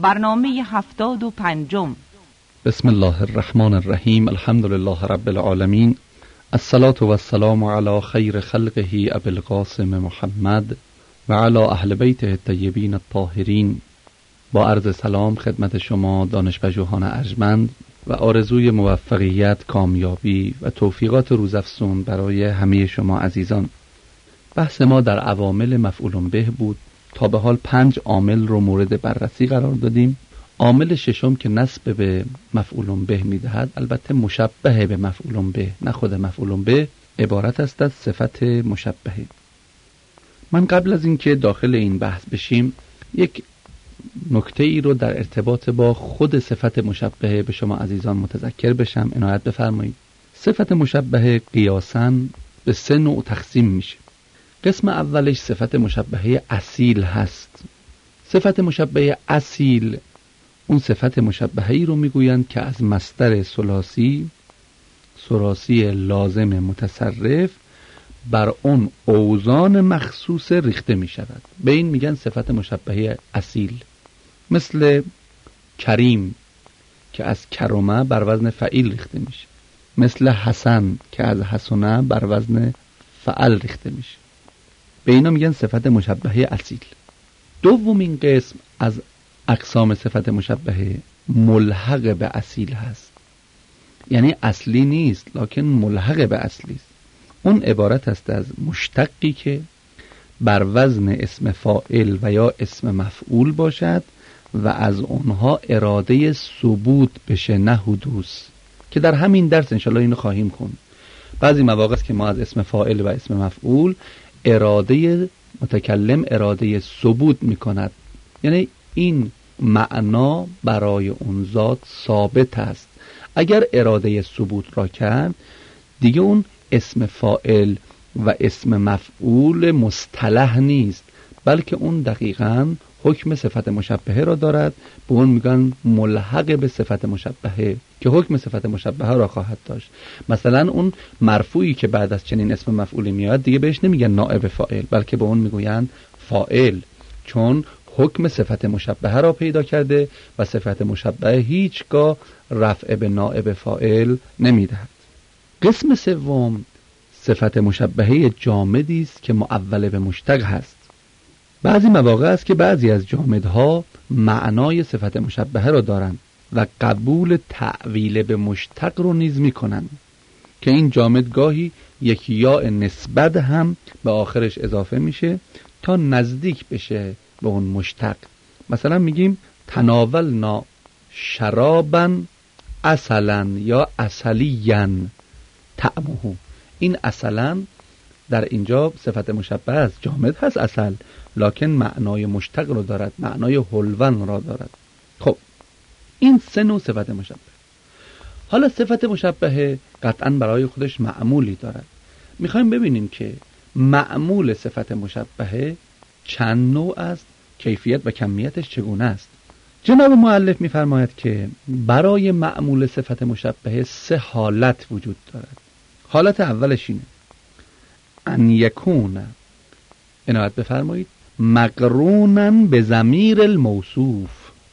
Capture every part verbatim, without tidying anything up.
برنامه هفتاد و پنجم. بسم الله الرحمن الرحیم. الحمد لله رب العالمین. الصلاة و السلام علی خیر خلقه ابی القاسم محمد و علی اهل بیته الطیبین الطاهرین. با عرض سلام خدمت شما دانشپژوهان ارجمند و آرزوی موفقیت، کامیابی و توفیقات روزافزون برای همه شما عزیزان. بحث ما در عوامل مفعول به بود. تا به حال پنج عامل رو مورد بررسی قرار دادیم. عامل ششم که نسب به مفعول به میدهد، البته مشبه به مفعول به، نه خود مفعول به، عبارت است از صفت مشبهه. من قبل از اینکه داخل این بحث بشیم یک نکته ای رو در ارتباط با خود صفت مشبهه به شما عزیزان متذکر بشم. عنایت بفرمایید. صفت مشبهه قیاساً به سه نوع تقسیم میشه. قسم اولش صفت مشبهه اصیل هست. صفت مشبهه اصیل اون صفت مشبهه‌ای رو میگویند که از مصدر ثلاثی ثلاثی لازم متصرف بر اون اوزان مخصوص ریخته می شود. به این میگن صفت مشبهه اصیل. مثل کریم که از کرمه بر وزن فعیل ریخته میشه. مثل حسن که از حسنه بر وزن فعل ریخته میشه. به اینا میگن صفت مشبهه اصیل. دومین قسم از اقسام صفت مشبهه ملحق به اصیل هست. یعنی اصلی نیست لکن ملحق به اصلی است. اون عبارت است از مشتقی که بر وزن اسم فاعل و یا اسم مفعول باشد و از اونها اراده ثبوت بشه، نه حدوث، که در همین درس انشالله اینو خواهیم خوند. بعضی مواقع است که ما از اسم فاعل و اسم مفعول اراده متکلم اراده ثبوت میکند، یعنی این معنا برای اون ذات ثابت است. اگر اراده ثبوت را کرد دیگه اون اسم فاعل و اسم مفعول مصطلح نیست، بلکه اون دقیقاً حکم صفت مشبهه را دارد. به اون میگن ملحق به صفت مشبهه که حکم صفت مشبهه را خواهد داشت. مثلا اون مرفوعی که بعد از چنین اسم مفعولی میاد دیگه بهش نمیگن نائب فاعل، بلکه به اون میگویند فاعل، چون حکم صفت مشبهه را پیدا کرده و صفت مشبهه هیچگاه رفع به نائب فاعل نمیدهد. قسم سوم صفت مشبهه جامدی است که معول به مشتق هست. بعضی مواقع است که بعضی از جامدها معنای صفت مشبهه را دارند و قبول تعویل به مشتق رو نیز میکنند که این جامد گاهی یک یاء نسبت هم به آخرش اضافه میشه تا نزدیک بشه به اون مشتق. مثلا میگیم تناولنا شرابا عسلا یا عسلیا طعمه. این عسلا در اینجا صفت مشبه است، جامد هست عسل، لکن معنای مشتق رو دارد، معنای حلوان را دارد. خب این سه نوع صفت مشبه. حالا صفت مشبه قطعا برای خودش معمولی دارد. میخوایم ببینیم که معمول صفت مشبه چند نوع است، کیفیت و کمیتش چگونه است. جناب مؤلف میفرماید که برای معمول صفت مشبه سه حالت وجود دارد. حالت اولش اینه ان یکون، عنایت بفرمایید، مقرونا به ضمیر الموصوف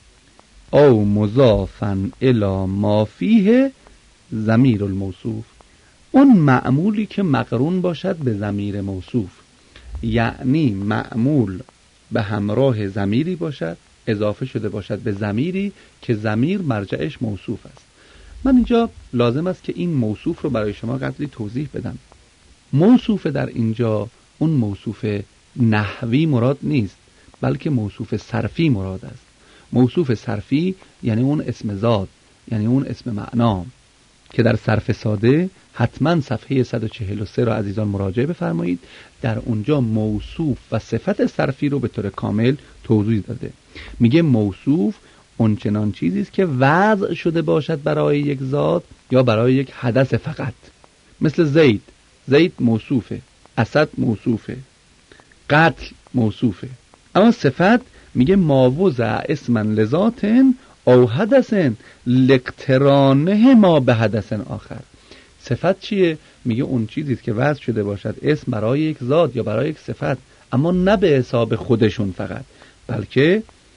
او مضافا الی ما فیه ضمیر الموصوف. اون معمولی که مقرون باشد به ضمیر موصوف، یعنی معمول به همراه ضمیری باشد، اضافه شده باشد به ضمیری که ضمیر مرجعش موصوف است. من اینجا لازم است که این موصوف رو برای شما قدری توضیح بدم. موصوف در اینجا اون موصوف نحوی مراد نیست، بلکه موصوف صرفی مراد است. موصوف صرفی یعنی اون اسم ذات، یعنی اون اسم معنا که در صرف ساده حتما صفحه صد و چهل و سه را عزیزان مراجعه بفرمایید. در اونجا موصوف و صفت صرفی رو به طور کامل توضیح داده. میگه موصوف اون چنان چیزی است که وضع شده باشد برای یک ذات یا برای یک حدث فقط. مثل زید، زید موصوفه، اسد موصوفه، قتل موصوفه. اما صفت میگه ما وضع اسما لذاتن او حدثن لاقترانه ما به حدث آخر. صفت چیه؟ میگه اون چیزی است که وضع شده باشد اسم برای یک ذات یا برای یک صفت، اما نه به حساب خودشون فقط، بلکه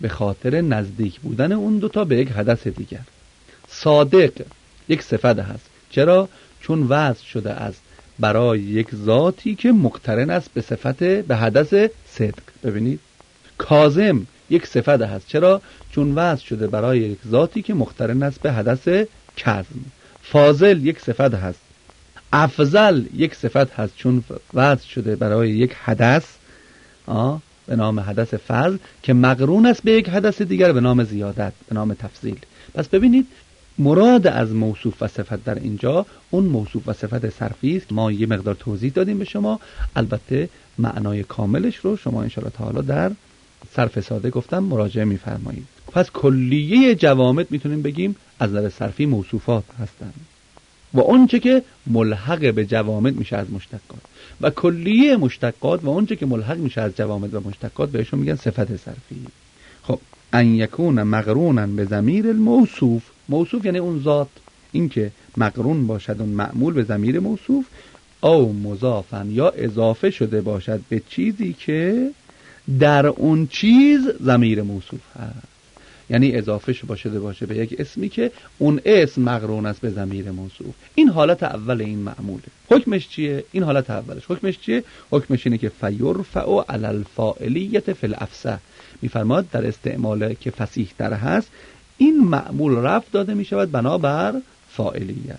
به خاطر نزدیک بودن اون دوتا به یک حدث دیگر. صادق یک صفت هست. چرا؟ چون وصف شده از برای یک ذاتی که مقترن است به صفت به حدث صدق. ببینید، کاظم یک صفت هست. چرا؟ چون وصف شده برای یک ذاتی که مقترن است به حدث کظم. فاضل یک صفت هست. افضل یک صفت هست چون وصف شده برای یک حدث آه به نام حدث فضل که مقرون است به یک حدث دیگر به نام زیادت، به نام تفضیل. پس ببینید مراد از موصوف و صفت در اینجا اون موصوف و صفت صرفی است. ما یه مقدار توضیح دادیم به شما، البته معنای کاملش رو شما ان شاء الله تعالی در صرف ساده گفتم مراجعه می‌فرمایید. پس کلیه جوامد میتونیم بگیم از نظر صرفی موصوفات هستند و اونچه که ملحق به جوامد میشه از مشتقات، و کلیه مشتقات و اونچه که ملحق میشه از جوامد و مشتقات بهشون میگن صفت صرفی. خب ان یکون مقرونا به ضمیر الموصوف، موصوف یعنی اون ذات، این که مقرون باشد اون معمول به ضمیر موصوف، او مضافن یا اضافه شده باشد به چیزی که در اون چیز ضمیر موصوف هست. یعنی اضافه شده باشه به یک اسمی که اون اسم مقرون است به ضمیر موصوف. این حالت اول این معموله. حکمش چیه؟ این حالت اولش حکمش چیه؟ حکمش اینه که فیرفع علی الفاعلیت فی الافصح. میفرماد در استعمال که فصیح تر هست این معمول رفع داده می شود بنابر فاعلیت.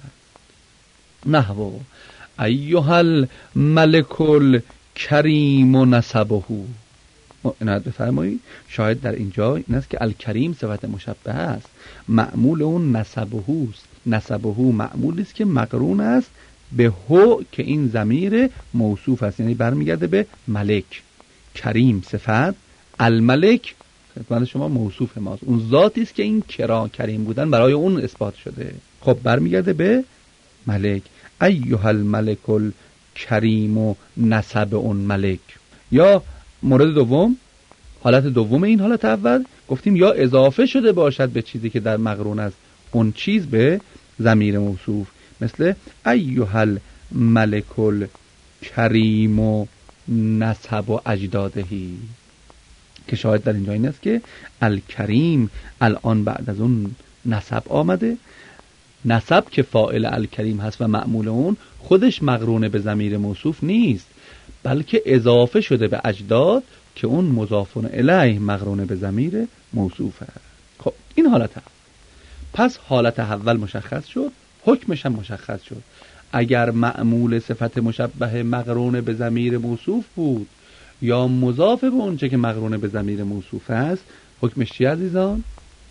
نحو ایها الملک الکریم و نسبه. عنایت بفرمایید، شاید در اینجا این است که الکریم صفت مشبهه است، معمول اون نسبه است. نسبه معمولی است که مقرون است به هو که این ضمیر موصوف است، یعنی برمیگرده به ملک. کریم صفت، الملک خدمت شما موصوف ماست، اون ذاتی است که این کرا کریم بودن برای اون اثبات شده. خب برمیگرده به ملک. ایها الملک الکریم و نسب اون ملک. یا مورد دوم، حالت دوم این حالت اول گفتیم یا اضافه شده باشد به چیزی که در مقرون است اون چیز به ضمیر موصوف، مثل ایها الملک الکریم و نسب و اجدادهی، که شاید در اینجا این است که الکریم الان بعد از اون نسب آمده. نسب که فاعل الکریم هست و معمول اون خودش مقرون به ضمیر موصوف نیست، بلکه اضافه شده به اجداد که اون مضاف الیه مقرون به ضمیر موصوف است. خب این حالت هست. پس حالت اول مشخص شد، حکمش هم مشخص شد. اگر معمول صفت مشبه مقرون به ضمیر موصوف بود یا مضاف به اونچه که مقرون به ضمیر موصوف است، حکمش چی عزیزان؟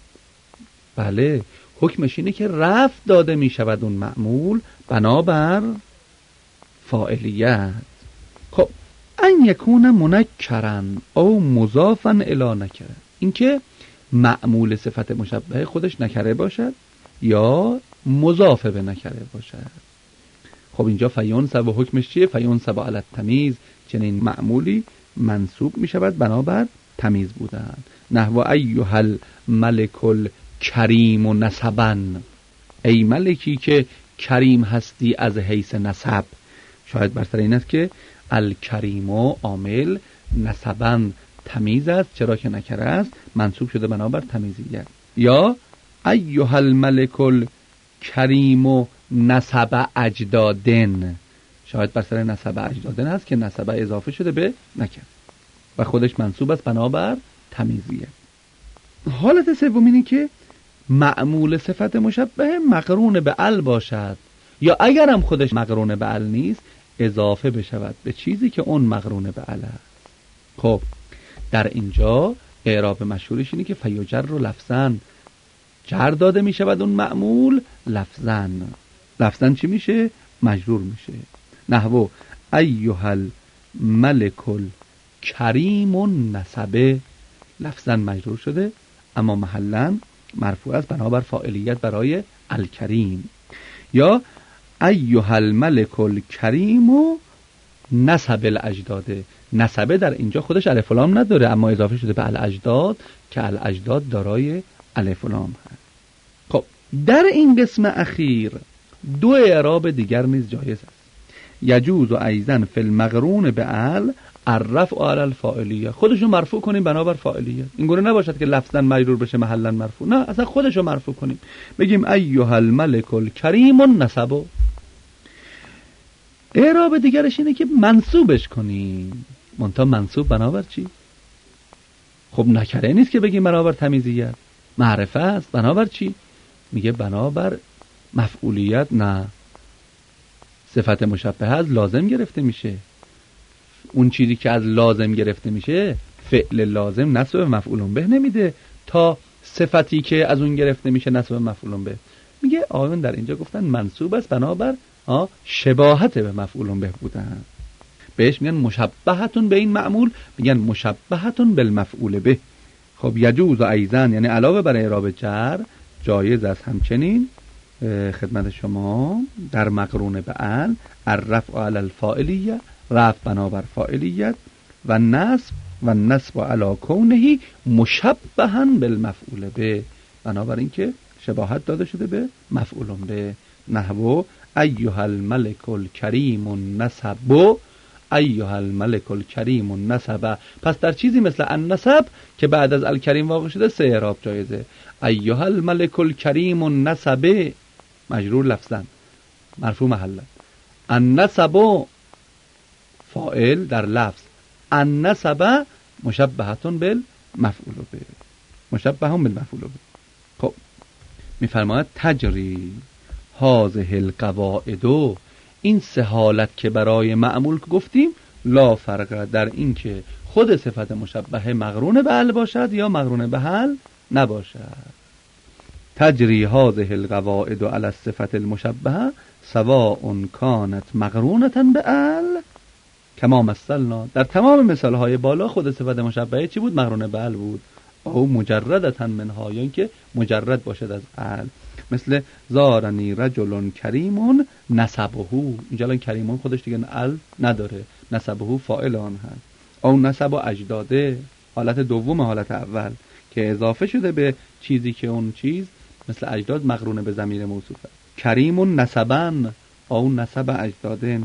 بله، حکمش اینه که رفع داده می شود اون معمول بنابر فاعلیت. خب ان یکون منکرن او مضافا الی نکره، این که معمول صفت مشبه خودش نکره باشد یا مضاف به نکره باشد. خب اینجا فینصب و حکمش چیه؟ فینصب علی التمیز، چنین معمولی منصوب می شود بنابر تمیز بودن. نحو ایها الملک الکریم و نسبن، ای ملکی که کریم هستی از حیث نسب. شاید بر سر این است که الکریم و عامل، نسبن تمیز است، چرا که نکره است منصوب شده بنابر تمیزیت. یا ایها الملک الکریم و نسب اجدادن، شاید بر سر نسب اجدادن هست که نسب اضافه شده به نکره و خودش منصوب است بنابر تمیزیت. حالت سوم اینه که معمول صفت مشبه مقرون به ال باشد، یا اگر هم خودش مقرون به ال نیست اضافه بشود به چیزی که اون مقرون به ال است. خب در اینجا اعراب مشهورش اینه که فیجر رو لفظاً، جر داده می شود اون معمول لفظاً. لفظاً چی میشه؟ مجرور میشه. نحو ایها الملک الکریم النسب، لفظاً مجرور شده اما محلاً مرفوع است بنابر فاعلیت برای الکریم. یا ایها الملک الکریم و نسب الاجداد، نسبه در اینجا خودش الف و لام نداره اما اضافه شده به الاجداد که الاجداد دارای الف و لام هست. خب در این قسم اخیر دو اعراب دیگر نیز جایز است. یجوز و ایزن فی المقرون به ال الرفع علی الفاعلیه. خودشو مرفوع کنیم بنابر فاعلیت. این گونه نباشد که لفظاً مجرور بشه محلاً مرفوع، نه، اصلا خودشو مرفوع کنیم. بگیم ایها الملک الکریم نسبو. اعراب دیگرش اینه که منصوبش کنیم. منتها منصوب بنابر چی؟ خب نکره نیست که بگیم بنابر تمیزیت، معرفه است. بنابر چی؟ میگه بنابر مفعولیت. نه، صفت مشبهه از لازم گرفته میشه. اون چیزی که از لازم گرفته میشه فعل لازم نسب مفعول به نمیده تا صفتی که از اون گرفته میشه نسب مفعول به. میگه آیون در اینجا گفتن منصوب است بنابر شباهت به مفعول به بودن. بهش میگن مشبهتون به این معمول، میگن مشبهتون بالمفعول به. خب یجوز و ایزن یعنی علاوه بر اعراب جر جایز است همچنین خدمت شما در مقرون به ال الرفع علی الفاعلیه، رفع بنابر فاعلیت، و نصب و نصب علی کونه مشبها بالمفعول به، بنابر اینکه شباهت داده شده به مفعول به. نحو ایها الملک الکریم نسب، ایها الملک الکریم نسب. پس در چیزی مثل النسب که بعد از الکریم واقع شده سه اعراب جایزه. ایها الملک الکریم نسب مجرور لفظا، مرفوع محلا. النسب فاعل در لفظ، النسب مشبهتون بالمفعول به، مشبهون بالمفعول به. خب میفرماید تجری هذه القواعد، این سه حالت که برای معمول گفتیم لا فرق در این که خود صفت مشبهه مقرون به ال باشد یا مقرون به ال نباشد. تجری هذه القواعد علی الصفت المشبهه سواء کانت مقرونة به ال کما مثلنا. در تمام مثالهای بالا خود صفت مشبهه چی بود؟ مقرون به ال بود. او مجردة منها، یا اینکه مجرد باشد از ال. مثل زارنی رجل کریم نسبه، اینجا الان کریمون خودش دیگه ال نداره، نسبه فاعل آن هست. او نسب اجداده، حالت دوم حالت اول که اضافه شده به چیزی که اون چیز مثل اجداد مقرون به ضمیر موصوفه. کریم نسبن او نسب اجدادن،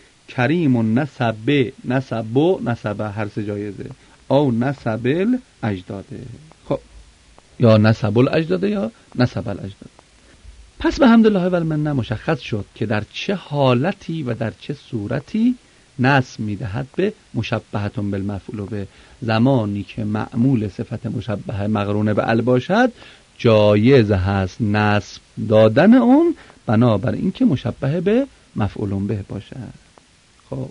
کریم نسب نسب نسب هر سه جایزه، او نسب الاجداده. خب یا نسب الاجداده یا نسب الاجداده. پس به حمدالله و المنه مشخص شد که در چه حالتی و در چه صورتی نصب میدهد به مشبهتون بالمفعول به. زمانی که معمول صفت مشبهه مقرون به ال باشد جایز هست نصب دادن اون بنابر اینکه مشبهه به مفعول به باشد. خب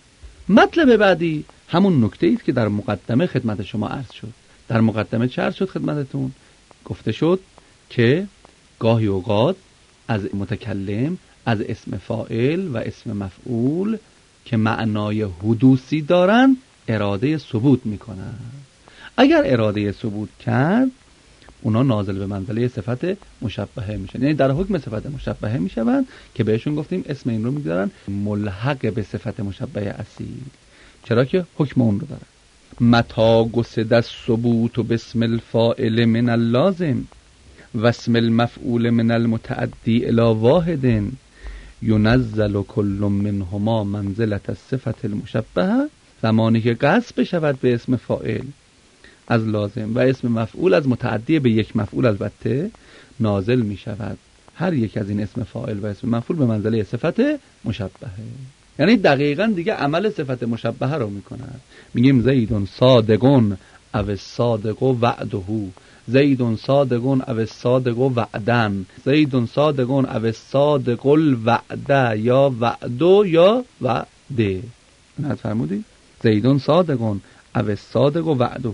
مطلب بعدی همون نکته است که در مقدمه خدمت شما عرض شد. در مقدمه چه عرض شد خدمتتون؟ گفته شد که گاهی اوقات از متکلم از اسم فاعل و اسم مفعول که معنای حدوثی دارن اراده ثبوت میکنن. اگر اراده ثبوت کرد اونا نازل به منزله صفت مشبهه میشن، یعنی در حکم صفت مشبهه میشن که بهشون گفتیم اسم این رو میذارن ملحق به صفت مشبهه اصیل، چرا که حکم اون رو دارن. متا گسد الثبوت باسم الفاعل من اللازم و اسم المفعول من المتعدی الی واحد ینزل کل منهما منزلة الصفت المشبهه. زمانی که قصد بشود به اسم فاعل از لازم و اسم مفعول از متعدی به یک مفعول البته نازل می شود هر یک از این اسم فاعل و اسم مفعول به منزله صفت مشبهه. یعنی دقیقاً دیگه عمل صفت مشبهه رو می کند. میگیم زیدون صادقون او صادق وعده، زیدون صادقون او صادق وعدن، زیدون صادقون او صادق الوعده یا وعدو یا وعده. نه فرمودی؟ زیدون صادقون او صادق وعده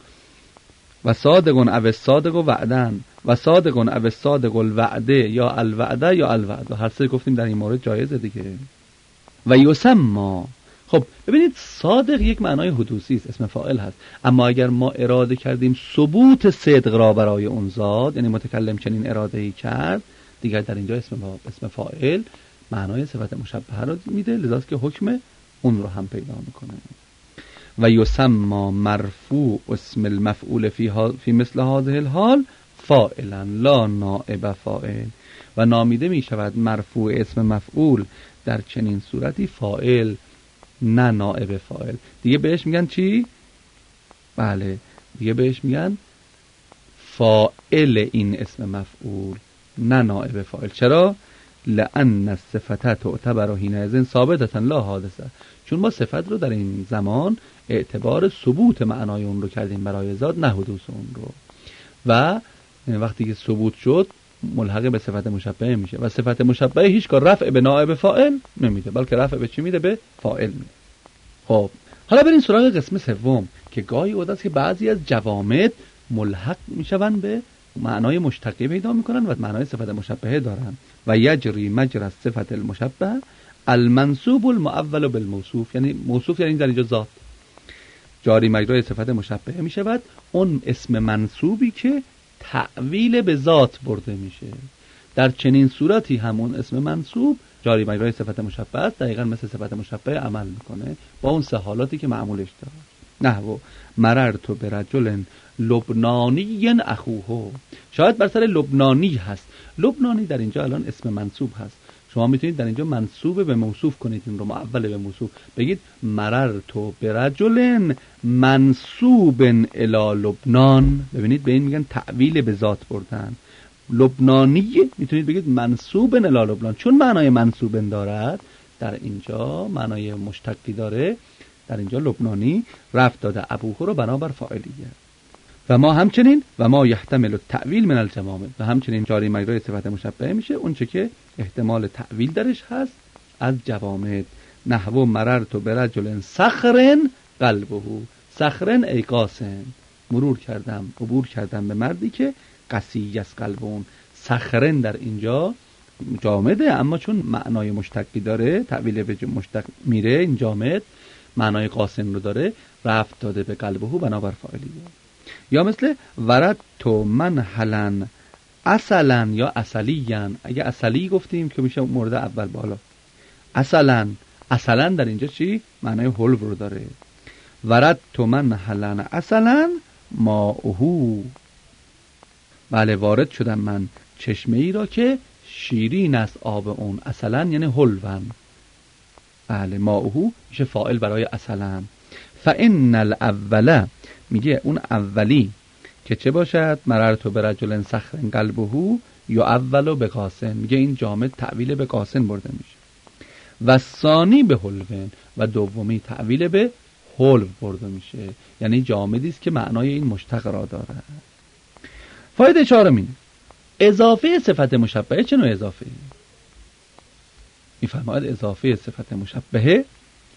و صادقون او صادق وعدن و صادقون او صادق الوعده یا الوعده یا الوعده. هر سه گفتیم در این مورد جایزه دیگه. و یسما، خب ببینید صادق یک معنای حدوثی است، اسم فاعل هست، اما اگر ما اراده کردیم ثبوت صدق را برای اون ذات، یعنی متکلم چنین اراده ای کرد، دیگر در اینجا اسم اسم فاعل معنای صفت مشبهه رو میده، لذاست که حکم اون رو هم پیدا میکنه. و یسما مرفوع اسم المفعول فی فی مثل هذه الحال فاعلا لا نائب فاعل، و نامیده می شود مرفوع اسم مفعول در چنین صورتی فاعل نه نائب فاعل. دیگه بهش میگن چی؟ بله دیگه بهش میگن فاعل این اسم مفعول نه نائب فاعل. چرا؟ لأن الصفة تعتبر حینئذ ثابتة لا حادثة. چون ما صفت رو در این زمان اعتبار ثبوت معنای اون رو کردیم برای ذات، نه حدوث اون رو. و وقتی که ثبوت شد ملحق به صفت مشبهه میشه و صفت مشبهه هیچگاه رفع به نائب فاعل نمیده، بلکه رفع به چی میده؟ به فاعل میده. خب حالا بریم سراغ قسم سوم که گاهی اوقات است که بعضی از جوامد ملحق میشوند به معنای مشتقی پیدا میکنن و معنای صفت مشبهه دارن. و یجری مجرى صفت المشبه المنصوب المؤول بالموصوف، یعنی موصوف یعنی در اینجا ذات، جاری مجرای صفت مشبهه میشود اون اسم منصوبی که تعویل به ذات برده میشه. در چنین صورتی همون اسم منصوب جاری مجرای صفت مشبه است، دقیقاً مثل صفت مشبه عمل میکنه با اون سه حالاتی که معمولش داره. نحو مررت برجل لبنانی اخوه، شاید بر سر لبنانی هست. لبنانی در اینجا الان اسم منصوب هست، شما میتونید در اینجا منصوب به موصوف کنید، این رو معول به موصوف بگید مررت برجل منصوب الی لبنان. ببینید به این میگن تعویل به ذات بردن. لبنانی میتونید بگید منصوب الی لبنان، چون معنای منصوب دارد در اینجا معنای مشتقی داره. در اینجا لبنانی رفت داده ابوه رو بنابر فاعلیه. و ما همچنین و ما یحتمل التأویل من الجوامد، و همچنین جاری مجرای صفت مشبهه میشه اون چه که احتمال تأویل درش هست از جوامد. نحو مررت برجل صخر قلبه، صخرن ای قاسن، مرور کردم عبور کردم به مردی که قسی از قلب اون. صخرن در اینجا جامده، اما چون معنای مشتقی داره تأویل به مشتق میره، این جامد معنای قاسن رو داره، رفت داده به قلبه بنابر فاعلیه. یا مثل ورد تو من حلن اصلا یا اصلیان. اگه اصلی گفتیم که میشه مورد اول بالا. اصلا اصلا در اینجا چی؟ معنای حلو رو داره. ورد تو من حلن اصلا ماهو، بله وارد شدم من چشمه ای را که شیرین است آب اون. اصلا یعنی حلوان. بله ماهو میشه فاعل برای اصلا. فان الاول، میگه اون اولی که چه باشد؟ مررت برجل صخر قلبه یا اولو به قاسن، میگه این جامد تعویل به قاسن برده میشه. و ثانی به حلوین، و دومی تعویل به حلو برده میشه، یعنی جامدی است که معنای این مشتق را داره. فایده چهارمین اضافه صفت مشبهه. چه نوع اضافه؟ میفرماید اضافه صفت مشبهه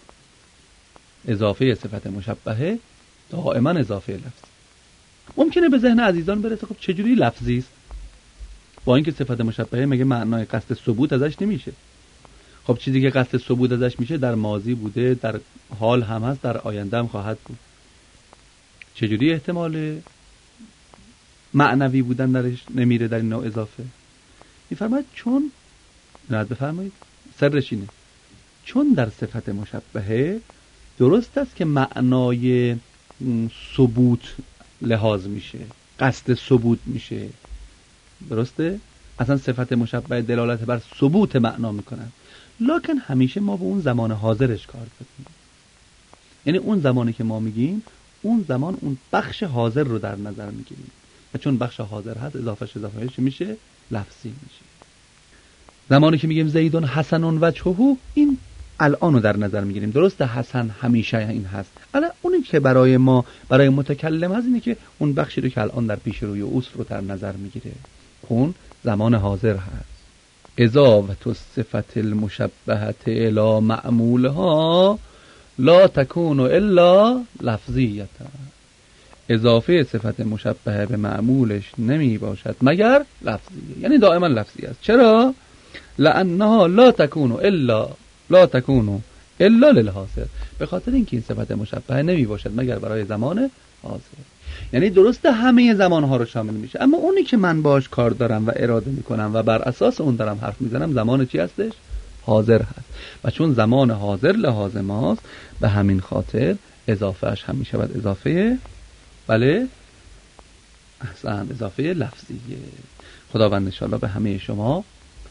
اضافه صفت مشبهه دائما اضافه لفظی. ممکنه به ذهن عزیزان برسه خب چجوری لفظی است؟ با اینکه صفت مشبهه مگه معنای قصد ثبوت ازش نمیشه؟ خب چیزی که قصد ثبوت ازش میشه در ماضی بوده، در حال هم هست، در آینده هم خواهد بود. چجوری احتمال معنوی بودن درش نمیره در این نوع اضافه؟ میفرماید چون نهاد بفرمایید سرش اینه، چون در صفت مشبهه درست است که معنای ثبوت لحاظ میشه، قصد ثبوت میشه، درسته؟ اصلا صفت مشبهه دلالت بر ثبوت معنا میکنن، لکن همیشه ما به اون زمان حاضرش کار کنیم. یعنی اون زمانی که ما میگیم اون زمان اون بخش حاضر رو در نظر میگیریم و چون بخش حاضر هست اضافهش اضافهش میشه لفظی میشه. زمانی که میگیم زیدون حسن وجهه، این الان رو در نظر میگیریم. درسته حسن همیشه این هست، الان اونی که برای ما برای متکلم هست اینه که اون بخشی رو که الان در پیش روی اوست رو در نظر میگیره، اون زمان حاضر هست. اضافه الصفت المشبهه الی معمولها لا تكون الا لفظیه. اضافه صفت مشبهه به معمولش نمی باشد مگر لفظیه، یعنی دائما لفظی است. چرا؟ لانها لا تكون الا لا تكون الا للحاضر، به خاطر اینکه این صفت مشبهه نمی باشد مگر برای زمان حاضر. یعنی درسته همه زمانها رو شامل میشه، اما اونی که من باش کار دارم و اراده میکنم و بر اساس اون دارم حرف میزنم زمان چی هستش؟ حاضر هست. و چون زمان حاضر لحاظ ماست به همین خاطر اضافهش هم میشود اضافه بله احسن اضافه لفظیه. خداوند انشاءالله به همه شما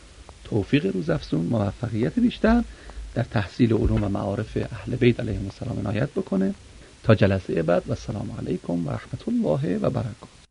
توفیق روزافزون، موفقیت بیشتر در تحصیل علوم و معارف اهل بیت علیهم السلام عنایت بکنه. تا جلسه بعد و السلام علیکم و رحمت الله و برکاته.